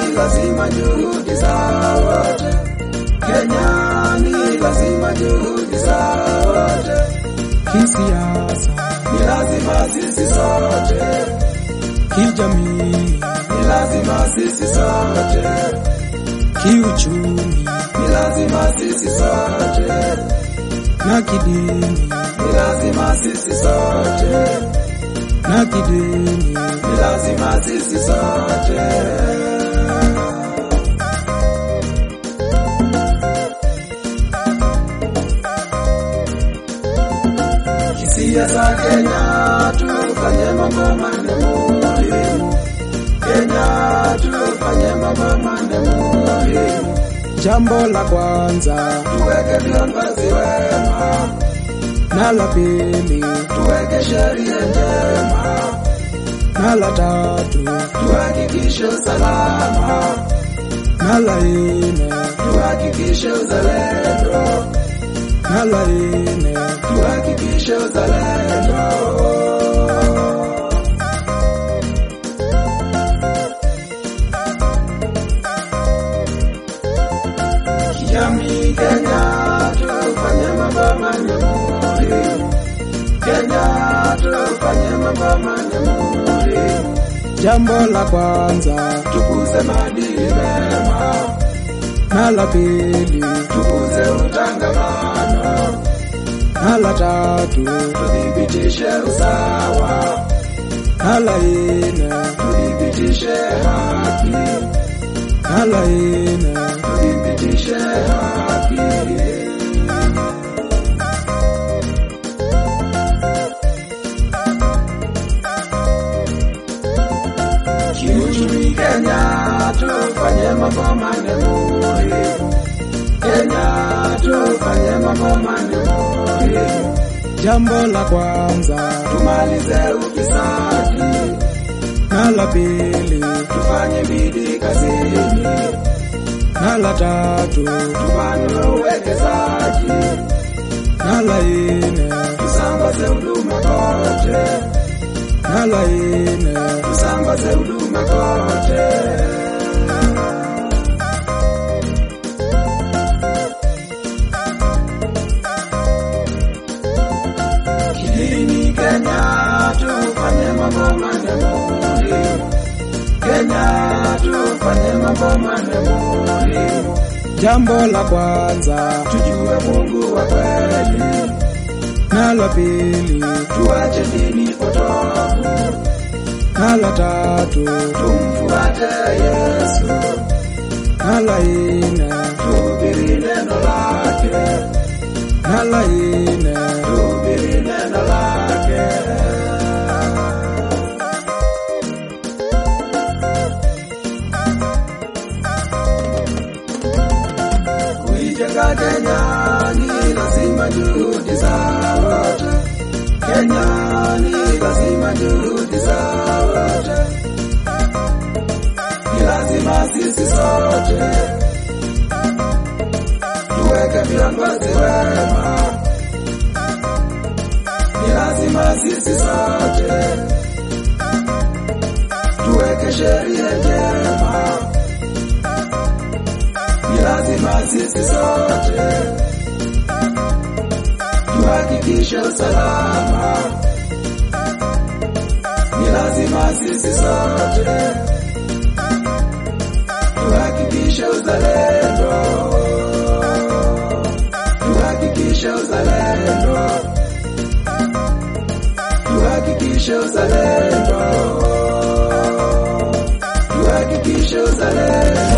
lazima juhudi za wote. Kenya ni lazima juhudi za wote. Kisiasa ni lazima sisi sote. kijamii ni lazima sisi sote. kiuchumi ni lazima sisi sote. na kidini ni lazima sisi sote. na kidini ni lazima sisi sote. Kisiasa Kenya tufanye mambo manne muhimu. Kenya tufanye mambo manne muhimu. jambo la kwanza Tuweke viongozi wema. na la pili Tuweke sheria njema. na la tatu Tuhakikishe usalama. na la nne Tuhakikishe uzalendo. na la nne Tuhakikishe uzalendo. Kijamii Kenya tufanye mambo manne muhimu. Kenya tufanye mambo manne muhimu. jambo la kwanza Tukuze maadili mema. na la pili Tukuze utangamano. na la tatu Tuthibitishe usawa. na la nne Tuthibitishe haki. na la nne Tuthibitishe haki. Kiuchumi Kenya tufanye mambo manne muhimu. Kenya tufanye mambo manne muhimu. jambo la kwanza Tumalize ufisadi. na la pili Tufanye bidii kazini. na la tatu Tupanue uwekezaji. na la nne Tusambaze huduma kote. na la nne Tusambaze huduma kote. Kidini Kenya tufanye mambo manne muhimu. Kenya tufanye mambo manne muhimu. jambo la kwanza Tujue Mungu wa kweli. na la pili Tuache dini potofu. na la tatu Tumfuate Yesu. na la nne Tuhubiri neno lake. na la nne Tuhubiri neno lake. Kuijenga Kenya ni lazima juhudi za wote. Kenya ni lazima juhudi za wote. Ni lazima sisi sote tuweke viongozi wema. Ni lazima sisi sote tuweke sheria njema. Ni lazima sisi sote tuhakikishe usalama. Ni lazima sisi sote tuhakikishe uzalendo. Tuhakikishe uzalendo. Tuhakikishe uzalendo. Tuhakikishe uzalendo.